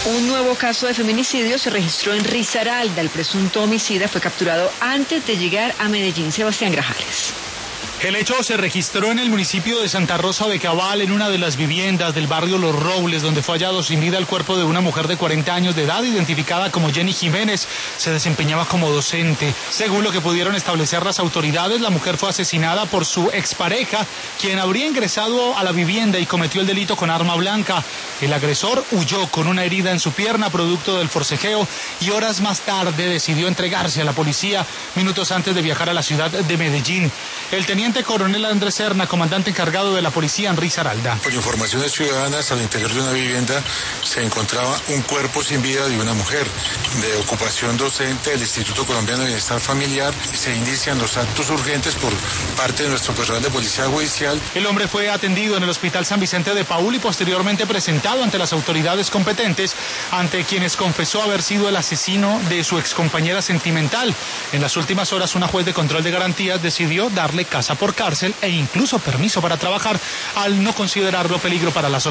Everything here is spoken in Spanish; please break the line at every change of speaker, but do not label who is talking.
Un nuevo caso de feminicidio se registró en Risaralda. El presunto homicida fue capturado antes de llegar a Medellín. Sebastián Grajales.
El hecho se registró en el municipio de Santa Rosa de Cabal, en una de las viviendas del barrio Los Robles, donde fue hallado sin vida el cuerpo de una mujer de 40 años de edad, identificada como Jenny Jiménez. Se desempeñaba como docente. Según lo que pudieron establecer las autoridades, la mujer fue asesinada por su expareja, quien habría ingresado a la vivienda y cometió el delito con arma blanca. El agresor huyó con una herida en su pierna, producto del forcejeo, y horas más tarde decidió entregarse a la policía, minutos antes de viajar a la ciudad de Medellín. El teniente coronel Andrés Serna, comandante encargado de la policía en Risaralda.
Por informaciones ciudadanas, al interior de una vivienda se encontraba un cuerpo sin vida de una mujer de ocupación docente del Instituto Colombiano de Bienestar Familiar. Se inician los actos urgentes por parte de nuestro personal de policía judicial.
El hombre fue atendido en el Hospital San Vicente de Paúl y posteriormente presentado ante las autoridades competentes, ante quienes confesó haber sido el asesino de su excompañera sentimental. En las últimas horas, una juez de control de garantías decidió darle casa por cárcel e incluso permiso para trabajar, al no considerarlo peligro para la sociedad.